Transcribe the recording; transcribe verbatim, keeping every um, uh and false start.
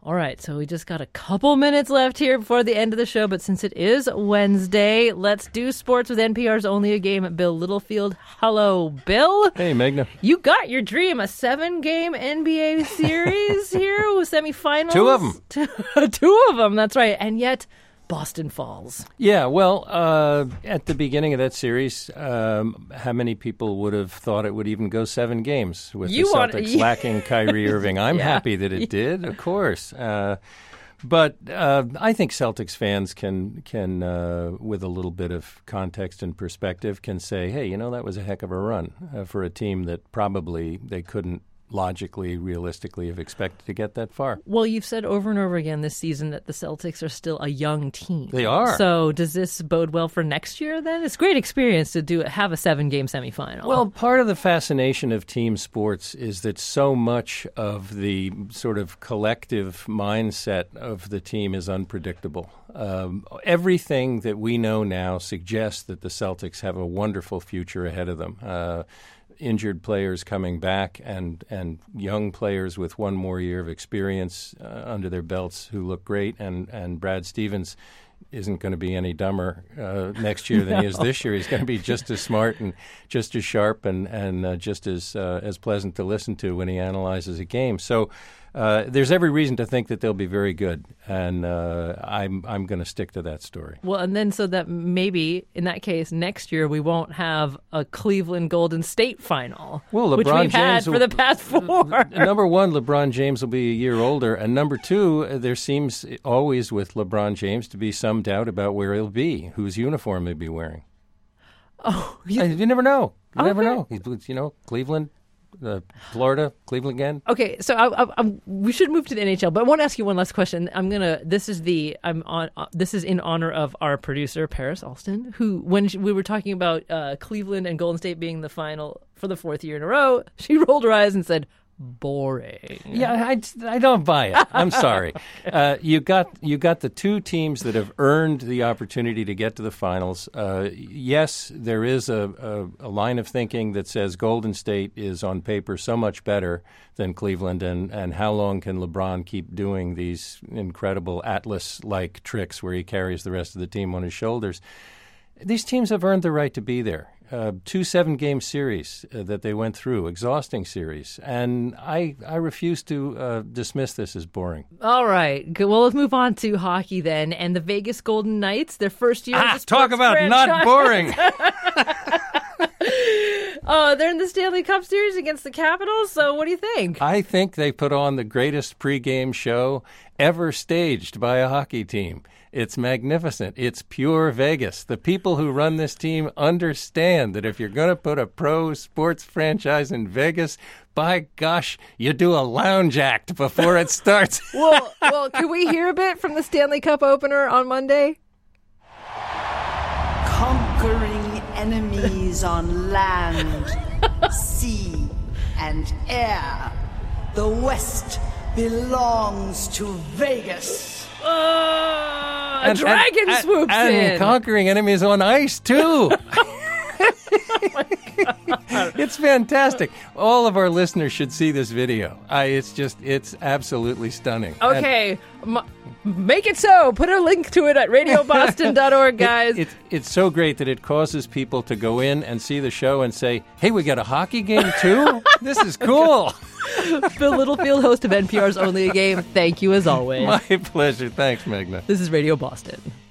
All right, so we just got a couple minutes left here before the end of the show, but since it is Wednesday, let's do sports with N P R's Only a Game at Bill Littlefield. Hello, Bill. Hey, Meghna. You got your dream, a seven-game N B A series here with semifinals. Two of them. Two, two of them, that's right. And yet, Boston falls. Yeah, well, uh, at the beginning of that series, um, how many people would have thought it would even go seven games with You the want- Celtics lacking Kyrie Irving? I'm Yeah. happy that it did, of course. Uh, but uh, I think Celtics fans can, can uh, with a little bit of context and perspective, can say, hey, you know, that was a heck of a run uh, for a team that probably they couldn't logically, realistically have expected to get that far. Well, you've said over and over again this season that the Celtics are still a young team. They are. So does this bode well for next year then? It's a great experience to do have a seven-game semifinal. Well, part of the fascination of team sports is that so much of the sort of collective mindset of the team is unpredictable. Um, everything that we know now suggests that the Celtics have a wonderful future ahead of them. Uh, injured players coming back and, and young players with one more year of experience uh, under their belts who look great. And, and Brad Stevens isn't going to be any dumber uh, next year than no. he is this year. He's going to be just as smart and just as sharp and, and uh, just as uh, as pleasant to listen to when he analyzes a game. So uh, there's every reason to think that they'll be very good, and uh, I'm I'm going to stick to that story. Well, and then so that maybe in that case next year we won't have a Cleveland Golden State final, well, LeBron which we've James had will, for the past four. Number one, LeBron James will be a year older, and number two, there seems always with LeBron James to be some doubt about where he'll be, whose uniform he'll be wearing. Oh, you, you never know. You okay. never know. You know, Cleveland. Uh, Florida, Cleveland again. Okay, so I, I, I, we should move to the N H L, but I want to ask you one last question. I'm gonna. This is the. I'm on. Uh, this is in honor of our producer Paris Alston, who, when she, we were talking about uh, Cleveland and Golden State being the final for the fourth year in a row, she rolled her eyes and said, "Boring." Yeah, I, I don't buy it. I'm sorry. Uh, you got you got the two teams that have earned the opportunity to get to the finals. Uh, yes, there is a, a, a line of thinking that says Golden State is on paper so much better than Cleveland, and, and how long can LeBron keep doing these incredible Atlas-like tricks where he carries the rest of the team on his shoulders? These teams have earned the right to be there. Uh, two seven-game series uh, that they went through, exhausting series. And I I refuse to uh, dismiss this as boring. All right. Good. Well, let's move on to hockey then. And the Vegas Golden Knights, their first year ah, as a talk about franchise. Not boring. Oh, they're in the Stanley Cup Series against the Capitals, so what do you think? I think they put on the greatest pregame show ever staged by a hockey team. It's magnificent. It's pure Vegas. The people who run this team understand that if you're going to put a pro sports franchise in Vegas, by gosh, you do a lounge act before it starts. well, well, can we hear a bit from the Stanley Cup opener on Monday? Conquering enemies on land, sea, and air. The West belongs to Vegas. Uh, a and, dragon and, swoops and, in. And conquering enemies on ice, too. Oh my God. It's fantastic. All of our listeners should see this video. I, it's just, it's absolutely stunning. Okay. M- make it so. Put a link to it at radio boston dot org, guys. It, it, it's so great that it causes people to go in and see the show and say, hey, we got a hockey game, too? This is cool. Bill Littlefield, host of N P R's Only a Game. Thank you as always. My pleasure. Thanks, Meghna. This is Radio Boston.